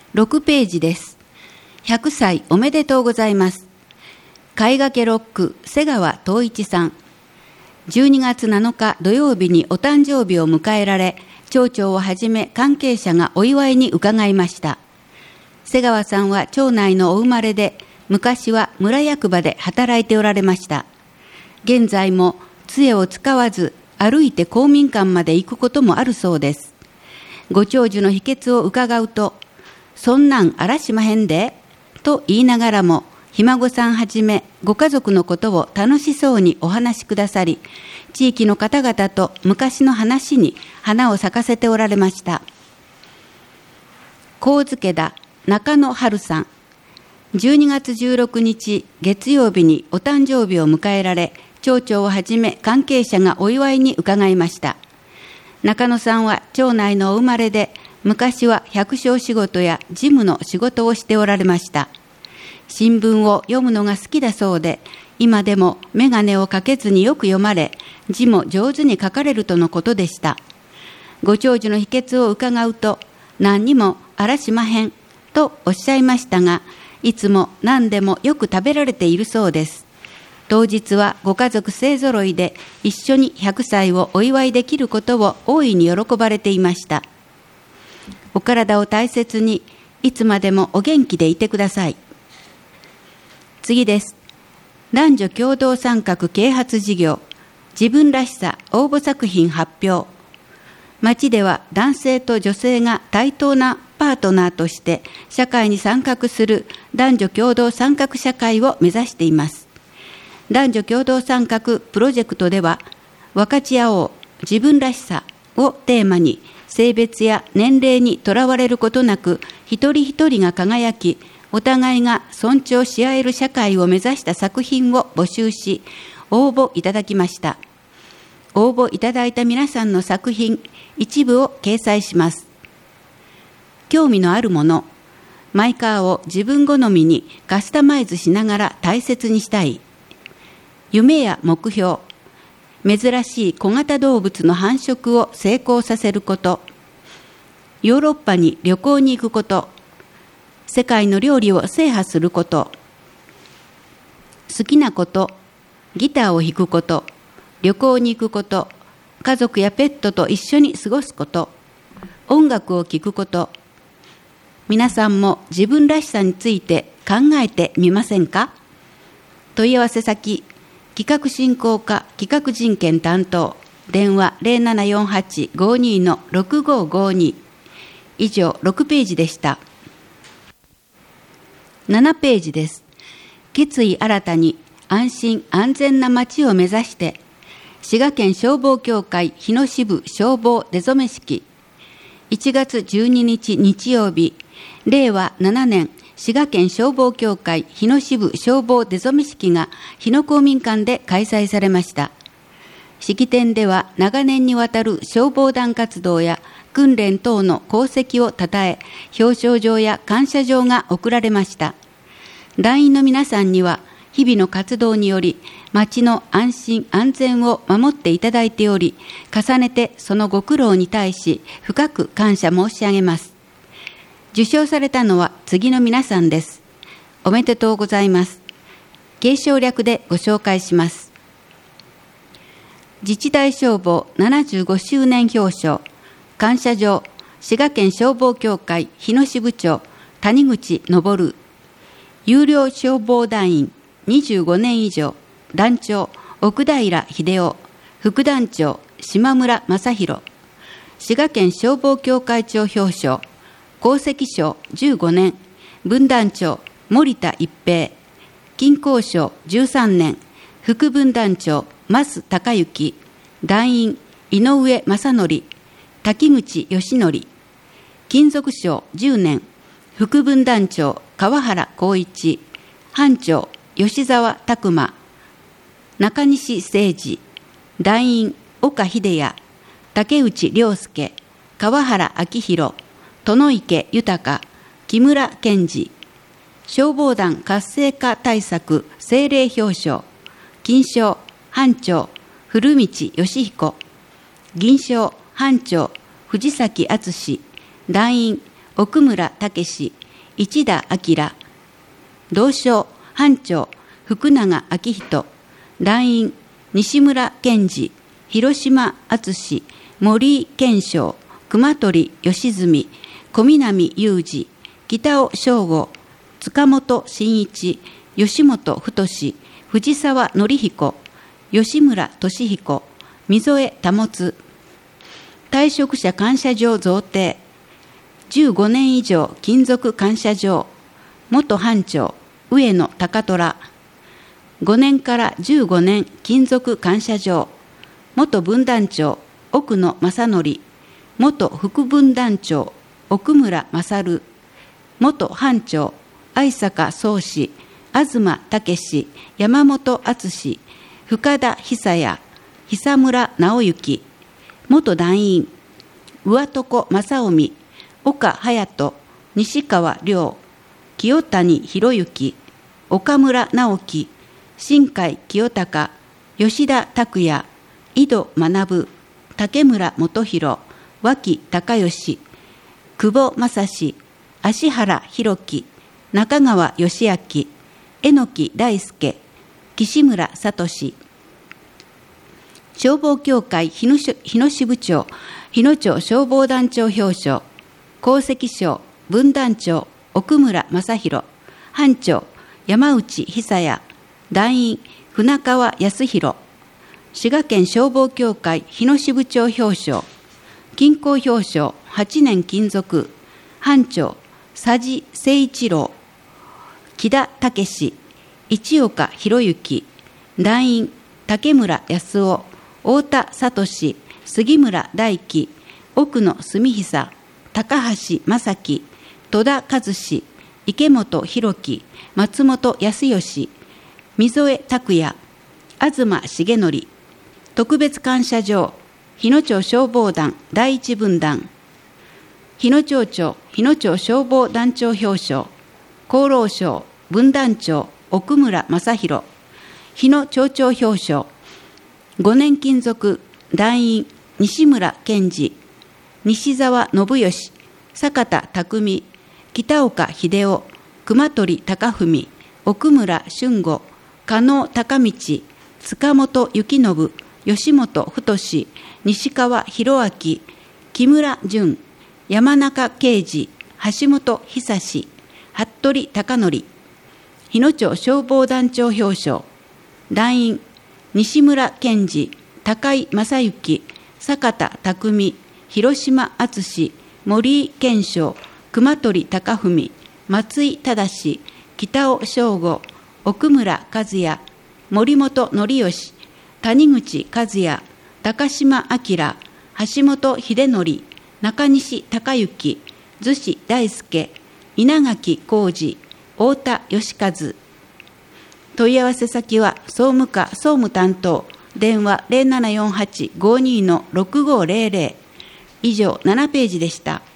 6ページです。100歳おめでとうございます。貝掛けロック瀬川東一さん。12月7日土曜日にお誕生日を迎えられ、町長をはじめ関係者がお祝いに伺いました。瀬川さんは町内のお生まれで、昔は村役場で働いておられました。現在も杖を使わず歩いて公民館まで行くこともあるそうです。ご長寿の秘訣を伺うと、そんなんあらしまへんでと言いながらも、ひ孫さんはじめご家族のことを楽しそうにお話しくださり、地域の方々と昔の話に花を咲かせておられました。神付田中野春さん。12月16日月曜日にお誕生日を迎えられ、町長をはじめ関係者がお祝いに伺いました。中野さんは町内のお生まれで、昔は百姓仕事や事務の仕事をしておられました。新聞を読むのが好きだそうで、今でも眼鏡をかけずによく読まれ、字も上手に書かれるとのことでした。ご長寿の秘訣を伺うと、何にもあらしまへんとおっしゃいましたが、いつも何でもよく食べられているそうです。当日はご家族勢ぞろいで一緒に100歳をお祝いできることを大いに喜ばれていました。お体を大切に、いつまでもお元気でいてください。次です。男女共同参画啓発事業、自分らしさ応募作品発表。町では男性と女性が対等なパートナーとして社会に参画する男女共同参画社会を目指しています。男女共同参画プロジェクトでは、分かち合おう自分らしさをテーマに、性別や年齢にとらわれることなく、一人一人が輝き、お互いが尊重し合える社会を目指した作品を募集し、応募いただきました。応募いただいた皆さんの作品、一部を掲載します。興味のあるもの、マイカーを自分好みにカスタマイズしながら大切にしたい。夢や目標、珍しい小型動物の繁殖を成功させること、ヨーロッパに旅行に行くこと、世界の料理を制覇すること、好きなこと、ギターを弾くこと、旅行に行くこと、家族やペットと一緒に過ごすこと、音楽を聴くこと。皆さんも自分らしさについて考えてみませんか？問い合わせ先、企画振興課企画人権担当、電話 0748-52-6552。以上6ページでした。7ページです。決意新たに安心安全な街を目指して、滋賀県消防協会日野支部消防出初め式。1月12日日曜日、令和7年滋賀県消防協会日野支部消防出初め式が日野公民館で開催されました。式典では長年にわたる消防団活動や訓練等の功績をたたえ、表彰状や感謝状が贈られました。団員の皆さんには日々の活動により町の安心安全を守っていただいており、重ねてそのご苦労に対し深く感謝申し上げます。受賞されたのは次の皆さんです。おめでとうございます。継承略でご紹介します。自治体消防75周年表彰感謝状、滋賀県消防協会日野支部長谷口昇。有料消防団員25年以上、団長奥平秀夫、副団長島村正弘。滋賀県消防協会長表彰功績賞15年、分団長森田一平。金光賞13年、副分団長増孝之。団員井上正則、滝口義則。金属賞10年、副分団長川原光一。班長吉沢拓馬。中西誠二。団員岡秀也、竹内涼介、川原明宏、殿池豊、木村健二。消防団活性化対策政令表彰金賞班長古道義彦。銀賞班長藤崎敦。団員奥村武史、 市田明、同省班長福永明人、団員西村健二、広島敦、森井健章、熊取義純、小南雄二、北尾翔吾、塚本真一、吉本太、藤沢紀彦、吉村俊彦、溝江保。退職者感謝状贈呈。15年以上勤続感謝状、元班長上野高虎。5年から15年勤続感謝状、元分団長奥野正則、元副分団長奥村勝、元班長相坂宗志、東武史、山本敦、深田久也、久村直之、元団員上床正臣、岡隼人、西川亮、清谷博之、岡村直樹、新海清隆、吉田拓也、井戸学、竹村元弘、脇孝義、久保正史、芦原弘樹、中川義明、榎木大輔、岸村聡。消防協会日野支部長、日野町消防団長表彰、功績賞分団長奥村正弘、班長山内久也、団員船川康弘。滋賀県消防協会日野支部長表彰、金光表彰8年勤続、班長佐治誠一郎、木田武史、市岡博之、団員竹村康夫、太田聡、杉村大樹、奥野純久、高橋正樹、戸田和志、池本博樹、松本康義、溝江拓也、東重則。特別感謝状、日野町消防団第一分団。日野町長日野町消防団長表彰、厚労省分団長奥村正弘。日野町長表彰、5年勤続団員西村健二、西澤信義、坂田匠、北岡秀夫、熊取隆文、奥村俊吾、加納孝道、塚本幸信、吉本太、西川博明、木村淳、山中啓二、橋本久志、服部貴則。日野町消防団長表彰、団員西村健二、高井正幸、坂田匠、広島敦、森井健章、熊取貴文、松井正、北尾翔吾、奥村和也、森本則義、谷口和也、高島明、橋本秀則、中西孝之、逗子大輔、稲垣浩二、太田義和。問い合わせ先は総務課総務担当、電話 0748-52-6500。以上7ページでした。